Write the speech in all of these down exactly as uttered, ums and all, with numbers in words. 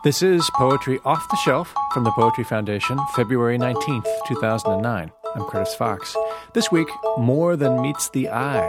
This is Poetry Off the Shelf from the Poetry Foundation, February nineteenth, two thousand nine. I'm Curtis Fox. This week, More Than Meets the Eye.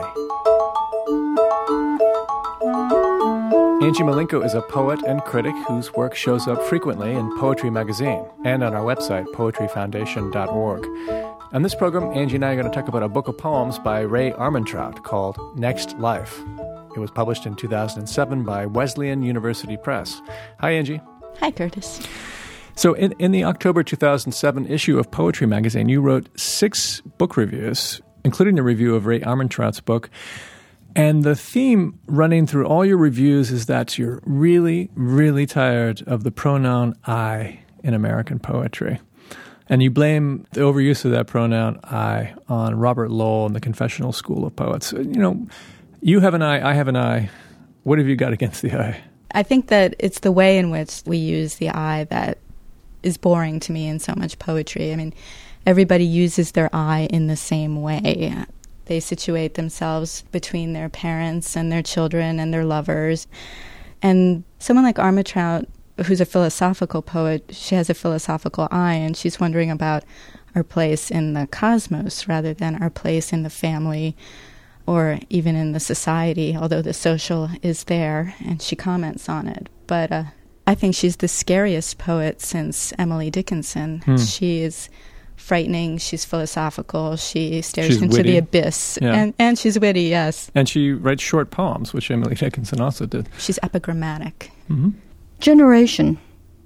Angie Malenko is a poet and critic whose work shows up frequently in Poetry Magazine and on our website, poetry foundation dot org. On this program, Angie and I are going to talk about a book of poems by Ray Armantrout called Next Life. It was published in two thousand seven by Wesleyan University Press. Hi, Angie. Hi, Curtis. So in, in the October two thousand seven issue of Poetry Magazine, you wrote six book reviews, including the review of Ray Armantrout's book. And the theme running through all your reviews is that you're really, really tired of the pronoun I in American poetry. And you blame the overuse of that pronoun I on Robert Lowell and the Confessional School of Poets. You know, you have an I, I have an I. What have you got against the I? I think that it's the way in which we use the I that is boring to me in so much poetry. I mean, everybody uses their I in the same way. They situate themselves between their parents and their children and their lovers. And someone like Armantrout, who's a philosophical poet, she has a philosophical eye, and she's wondering about our place in the cosmos rather than our place in the family or even in the society, although the social is there, and she comments on it. But uh, I think she's the scariest poet since Emily Dickinson. Hmm. She is frightening, she's philosophical, she stares she's into witty. the abyss, yeah. and, and she's witty, yes. And she writes short poems, which Emily Dickinson also did. She's epigrammatic. Mm-hmm. Generation.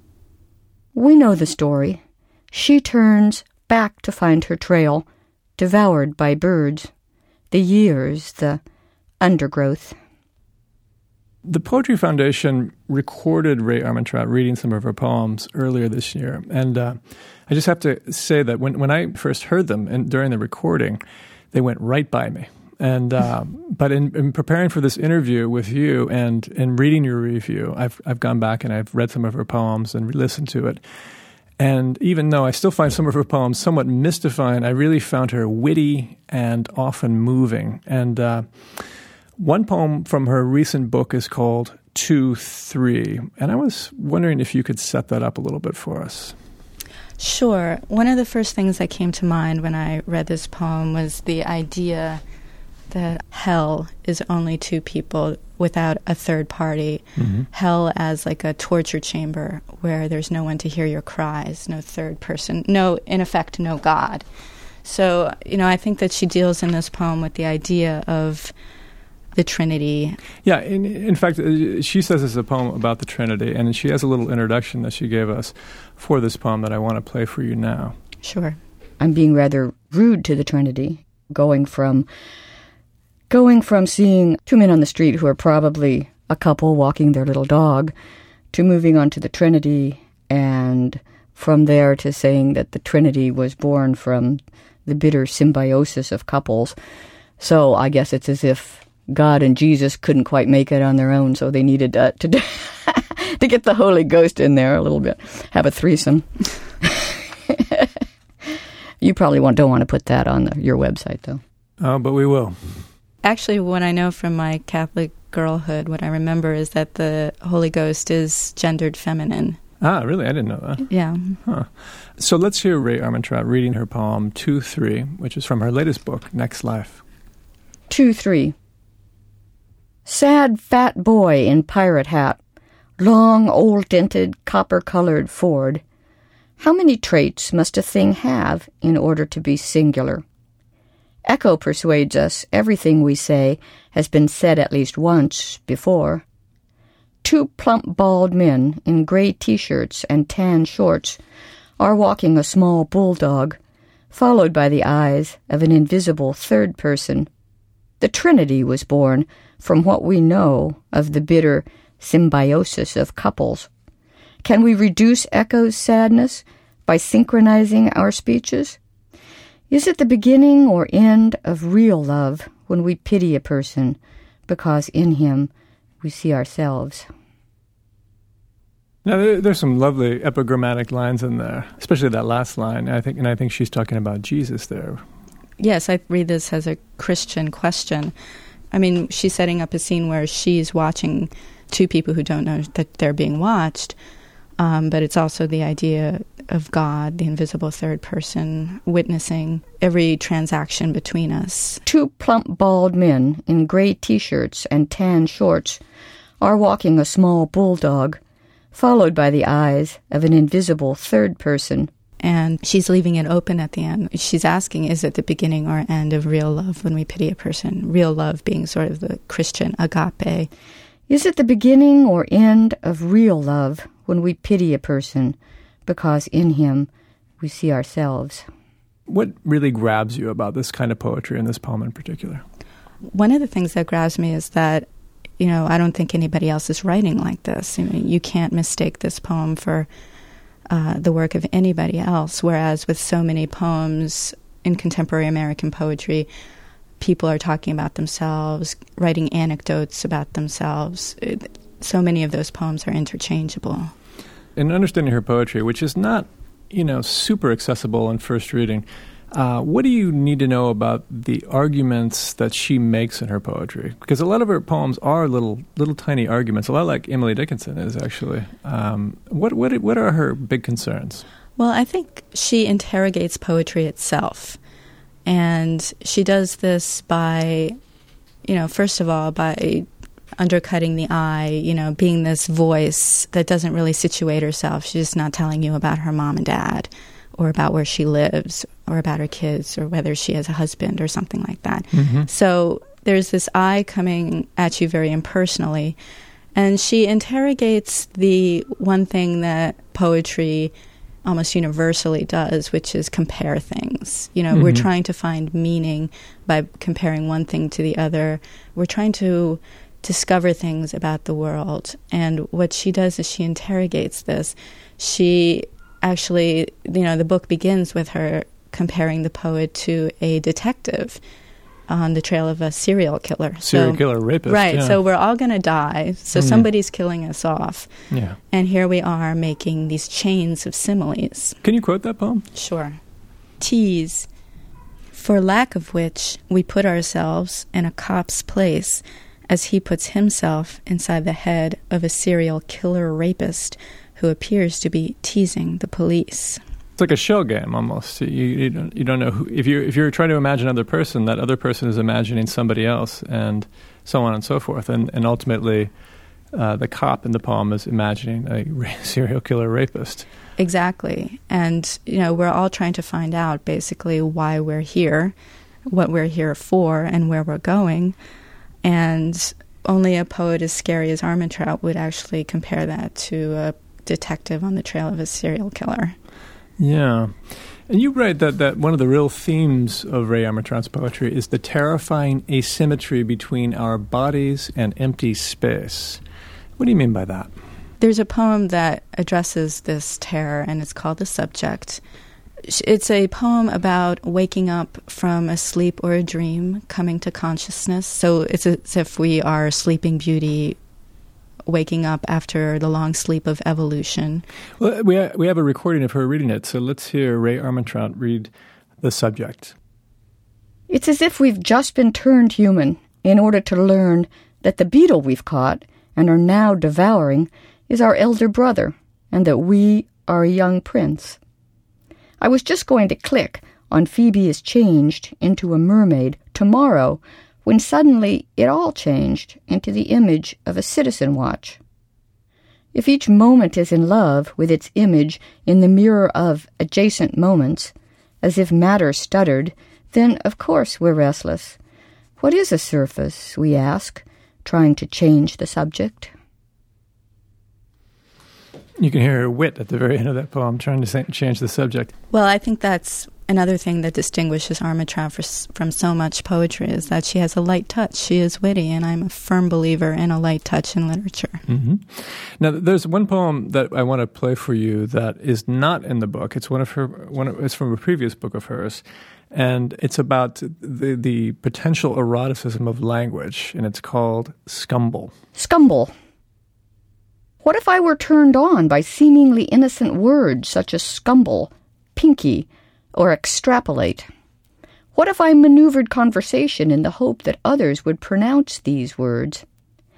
We know the story. She turns back to find her trail, devoured by birds. The years, the undergrowth. The Poetry Foundation recorded Ray Armantrout reading some of her poems earlier this year. And uh, I just have to say that when, when I first heard them and during the recording, they went right by me. And uh, but in, in preparing for this interview with you and in reading your review, I've I've gone back and I've read some of her poems and re-listened to it. And even though I still find some of her poems somewhat mystifying, I really found her witty and often moving. And uh, one poem from her recent book is called two three. And I was wondering if you could set that up a little bit for us. Sure. One of the first things that came to mind when I read this poem was the idea that hell is only two people without a third party. Mm-hmm. Hell as like a torture chamber where there's no one to hear your cries, no third person, no, in effect, no God. So, you know, I think that she deals in this poem with the idea of the Trinity. Yeah, in, in fact, she says it's a poem about the Trinity, and she has a little introduction that she gave us for this poem that I want to play for you now. Sure. I'm being rather rude to the Trinity, going from going from seeing two men on the street who are probably a couple walking their little dog to moving on to the Trinity, and from there to saying that the Trinity was born from the bitter symbiosis of couples. So I guess it's as if God and Jesus couldn't quite make it on their own, so they needed uh, to to get the Holy Ghost in there a little bit, have a threesome. You probably want, don't want to put that on the, your website, though. Oh, but we will. Actually, what I know from my Catholic girlhood, what I remember is that the Holy Ghost is gendered feminine. Ah, really? I didn't know that. Yeah. Huh. So let's hear Ray Armantrout reading her poem two three, which is from her latest book, Next Life. two three. Sad fat boy in pirate hat, long old-dented copper-colored Ford. How many traits must a thing have in order to be singular? Echo persuades us everything we say has been said at least once before. Two plump bald men in gray T-shirts and tan shorts are walking a small bulldog, followed by the eyes of an invisible third person. The Trinity was born from what we know of the bitter symbiosis of couples. Can we reduce Echo's sadness by synchronizing our speeches? Is it the beginning or end of real love when we pity a person because in him we see ourselves? Now, there, there's some lovely epigrammatic lines in there, especially that last line. I think, and I think she's talking about Jesus there. Yes, I read this as a Christian question. I mean, she's setting up a scene where she's watching two people who don't know that they're being watched. Um, but it's also the idea of God, the invisible third person, witnessing every transaction between us. Two plump, bald men in gray T-shirts and tan shorts are walking a small bulldog, followed by the eyes of an invisible third person. And she's leaving it open at the end. She's asking, is it the beginning or end of real love when we pity a person? Real love being sort of the Christian agape. Is it the beginning or end of real love when we pity a person, because in him we see ourselves? What really grabs you about this kind of poetry and this poem in particular? One of the things that grabs me is that, you know, I don't think anybody else is writing like this. I mean, you can't mistake this poem for uh, the work of anybody else, whereas with so many poems in contemporary American poetry, people are talking about themselves, writing anecdotes about themselves. It, so many of those poems are interchangeable. In understanding her poetry, which is not, you know, super accessible in first reading, uh, what do you need to know about the arguments that she makes in her poetry? Because a lot of her poems are little, little tiny arguments, a lot like Emily Dickinson is actually. Um, what, what, what are her big concerns? Well, I think she interrogates poetry itself. And she does this by, you know, first of all, by undercutting the I, you know, being this voice that doesn't really situate herself. She's just not telling you about her mom and dad or about where she lives or about her kids or whether she has a husband or something like that. Mm-hmm. So there's this I coming at you very impersonally. And she interrogates the one thing that poetry almost universally does, which is compare things. You know, mm-hmm. we're trying to find meaning by comparing one thing to the other. We're trying to discover things about the world. And what she does is she interrogates this. She actually, you know, the book begins with her comparing the poet to a detective on the trail of a serial killer. Serial so, killer, rapist. Right. Yeah. So we're all going to die. So mm. somebody's killing us off. Yeah. And here we are making these chains of similes. Can you quote that poem? Sure. Tease, for lack of which we put ourselves in a cop's place as he puts himself inside the head of a serial killer rapist who appears to be teasing the police. It's like a shell game almost. You, you don't you don't know who, if you if you're trying to imagine another person, that other person is imagining somebody else, and so on and so forth. And and ultimately, uh, the cop in the poem is imagining a ra- serial killer rapist. Exactly, and you know we're all trying to find out basically why we're here, what we're here for, and where we're going. And only a poet as scary as Armentrout would actually compare that to a detective on the trail of a serial killer. Yeah. And you write that, that one of the real themes of Rae Armentrout's poetry is the terrifying asymmetry between our bodies and empty space. What do you mean by that? There's a poem that addresses this terror, and it's called The Subject. It's a poem about waking up from a sleep or a dream, coming to consciousness. So it's as if we are Sleeping Beauty, waking up after the long sleep of evolution. Well, we ha- we have a recording of her reading it, so let's hear Rae Armentrout read The Subject. It's as if we've just been turned human in order to learn that the beetle we've caught and are now devouring is our elder brother, and that we are a young prince. I was just going to click on Phoebe is changed into a mermaid tomorrow when suddenly it all changed into the image of a citizen watch. If each moment is in love with its image in the mirror of adjacent moments, as if matter stuttered, then of course we're restless. What is a surface, we ask, trying to change the subject? You can hear her wit at the very end of that poem, trying to say, change the subject. Well, I think that's another thing that distinguishes Armentrout for, from so much poetry is that she has a light touch. She is witty, and I'm a firm believer in a light touch in literature. Mm-hmm. Now, there's one poem that I want to play for you that is not in the book. It's one of her. One of, it's from a previous book of hers, and it's about the the potential eroticism of language, and it's called Scumble. Scumble. What if I were turned on by seemingly innocent words such as scumble, pinky, or extrapolate? What if I maneuvered conversation in the hope that others would pronounce these words?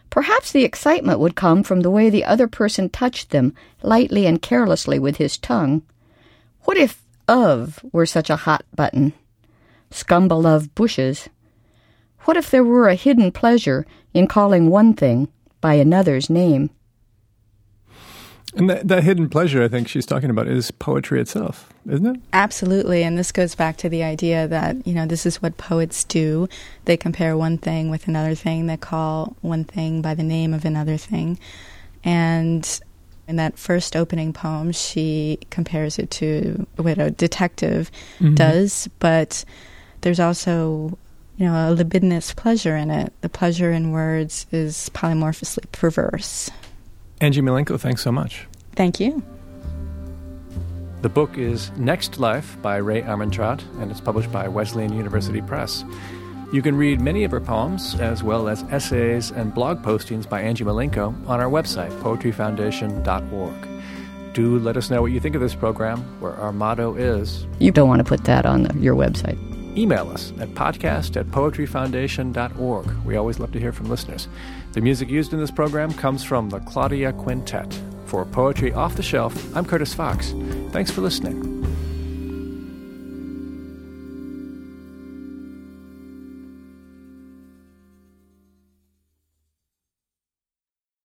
Perhaps the excitement would come from the way the other person touched them lightly and carelessly with his tongue. What if of were such a hot button? Scumble of bushes. What if there were a hidden pleasure in calling one thing by another's name? And that, that hidden pleasure, I think she's talking about, is poetry itself, isn't it? Absolutely. And this goes back to the idea that, you know, this is what poets do. They compare one thing with another thing. They call one thing by the name of another thing. And in that first opening poem, she compares it to what a detective mm-hmm. does. But there's also, you know, a libidinous pleasure in it. The pleasure in words is polymorphously perverse. Angie Malenko, thanks so much. Thank you. The book is Next Life by Rae Armantrout, and it's published by Wesleyan University Press. You can read many of her poems, as well as essays and blog postings by Angie Malenko on our website, poetry foundation dot org. Do let us know what you think of this program, where our motto is... You don't want to put that on the, your website. Email us at podcast at poetry foundation dot org. We always love to hear from listeners. The music used in this program comes from the Claudia Quintet. For Poetry Off the Shelf, I'm Curtis Fox. Thanks for listening.